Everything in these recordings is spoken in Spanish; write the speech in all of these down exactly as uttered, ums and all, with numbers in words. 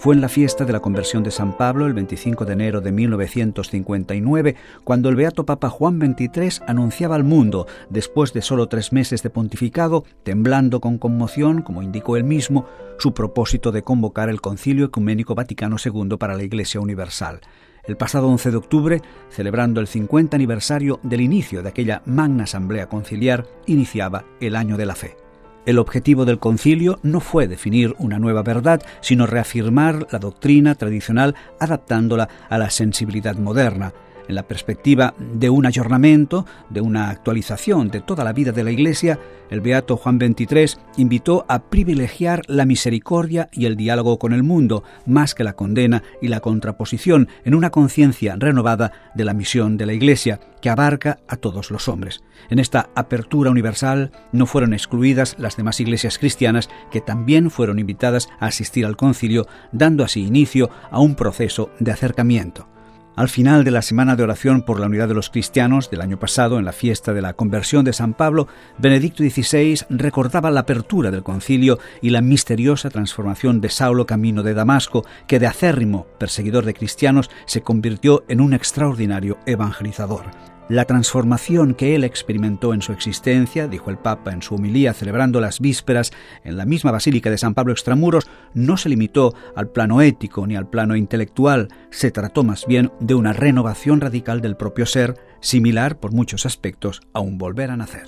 Fue en la fiesta de la conversión de San Pablo, el veinticinco de enero de mil novecientos cincuenta y nueve, cuando el beato Papa Juan veintitrés anunciaba al mundo, después de solo tres meses de pontificado, temblando con conmoción, como indicó él mismo, su propósito de convocar el Concilio Ecuménico Vaticano segundo para la Iglesia Universal. El pasado once de octubre, celebrando el cincuenta aniversario del inicio de aquella magna asamblea conciliar, iniciaba el Año de la Fe. El objetivo del concilio no fue definir una nueva verdad, sino reafirmar la doctrina tradicional adaptándola a la sensibilidad moderna, en la perspectiva de un ayornamiento, de una actualización de toda la vida de la Iglesia. El beato Juan veintitrés invitó a privilegiar la misericordia y el diálogo con el mundo, más que la condena y la contraposición, en una conciencia renovada de la misión de la Iglesia, que abarca a todos los hombres. En esta apertura universal no fueron excluidas las demás iglesias cristianas, que también fueron invitadas a asistir al concilio, dando así inicio a un proceso de acercamiento. Al final de la Semana de Oración por la Unidad de los Cristianos del año pasado, en la fiesta de la conversión de San Pablo, Benedicto dieciséis recordaba la apertura del concilio y la misteriosa transformación de Saulo camino de Damasco, que de acérrimo perseguidor de cristianos se convirtió en un extraordinario evangelizador. La transformación que él experimentó en su existencia, dijo el Papa en su homilía celebrando las vísperas en la misma Basílica de San Pablo Extramuros, no se limitó al plano ético ni al plano intelectual, se trató más bien de una renovación radical del propio ser, similar por muchos aspectos a un volver a nacer.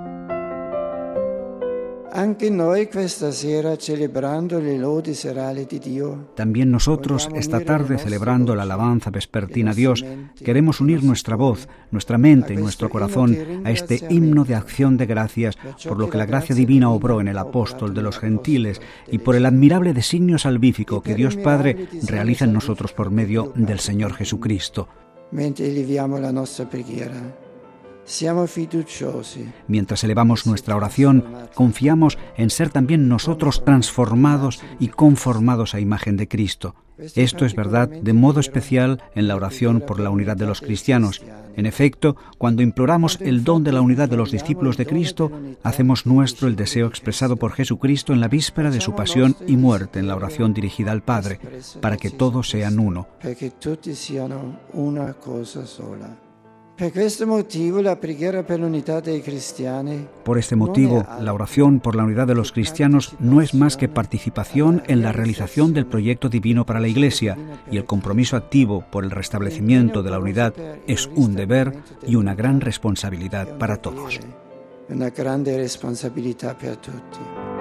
También nosotros, esta tarde, celebrando la alabanza vespertina a Dios, queremos unir nuestra voz, nuestra mente y nuestro corazón a este himno de acción de gracias por lo que la gracia divina obró en el apóstol de los gentiles y por el admirable designio salvífico que Dios Padre realiza en nosotros por medio del Señor Jesucristo. Mientras elevamos nuestra oración, confiamos en ser también nosotros transformados y conformados a imagen de Cristo. Esto es verdad de modo especial en la oración por la unidad de los cristianos. En efecto, cuando imploramos el don de la unidad de los discípulos de Cristo, hacemos nuestro el deseo expresado por Jesucristo en la víspera de su pasión y muerte en la oración dirigida al Padre, para que todos sean uno. Por este motivo, la oración por la unidad de los cristianos no es más que participación en la realización del proyecto divino para la Iglesia, y el compromiso activo por el restablecimiento de la unidad es un deber y una gran responsabilidad para todos. Una grande responsabilità per tutti.